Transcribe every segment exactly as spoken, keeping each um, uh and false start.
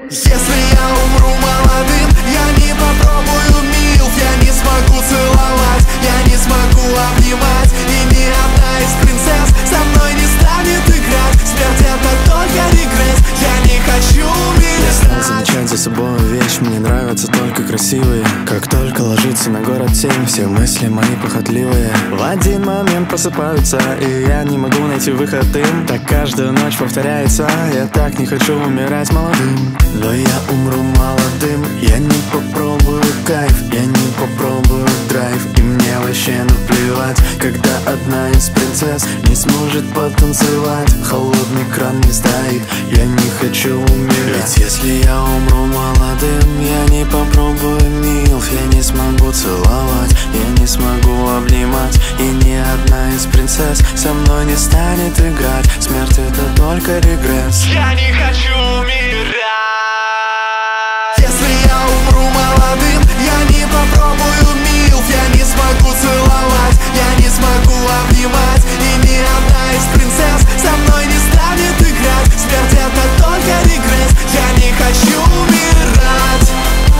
Если я умру молодым, я не попробую милф. Я не смогу целовать, я не смогу обнимать. И ни одна из принцесс со мной не станет играть. Смерть — это только регресс, я не хочу умереть. Я стал замечать за собой вещь, мне нравятся только красивые. Как только ложится на город тень, все мысли мои похотливые в один момент просыпаются, и я не могу найти выход им. Так каждую ночь повторяется, я так не хочу умирать молодым. Но я умру молодым, я не попробую кайф, я не попробую драйв. И мне вообще наплевать, когда одна из принцесс не сможет потанцевать. Холодный кран не стоит, я не хочу умирать. Ведь если я умру молодым, я не попробую милф. Я не смогу целовать, я не смогу обнимать. И ни одна из принцесс со мной не станет играть. Смерть — это только регресс, я не хочу умирать. Если я умру молодым, я не попробую милф. Я не смогу целовать, я не смогу обнимать. И ни одна из принцесс со мной не станет играть. Смерть — это только регресс, я не хочу умирать.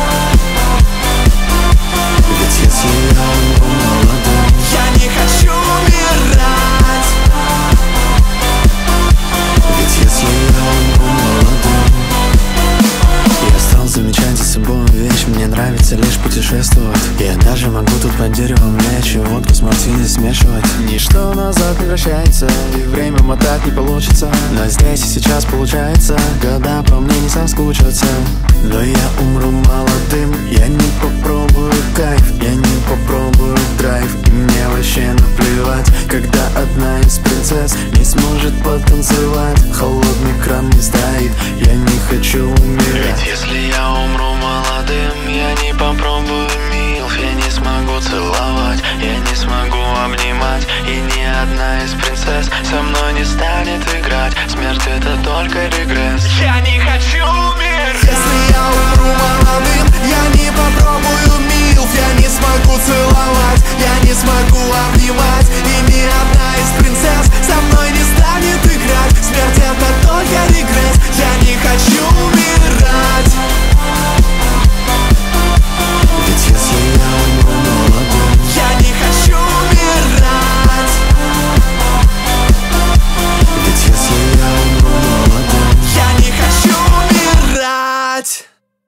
ведь если я умру молодым, я не хочу умирать. ведь если я умру молодым. Я стал замечать за собой вещь, мне нравится лишь путешествовать. Я даже могу тут под деревом лечь и водку с мартини смешивать. Ничто назад не вращается, и время мотать не получится. Но здесь и сейчас получается, года по мне не соскучатся. Но я умру молодым, я не попробую кайф, я не попробую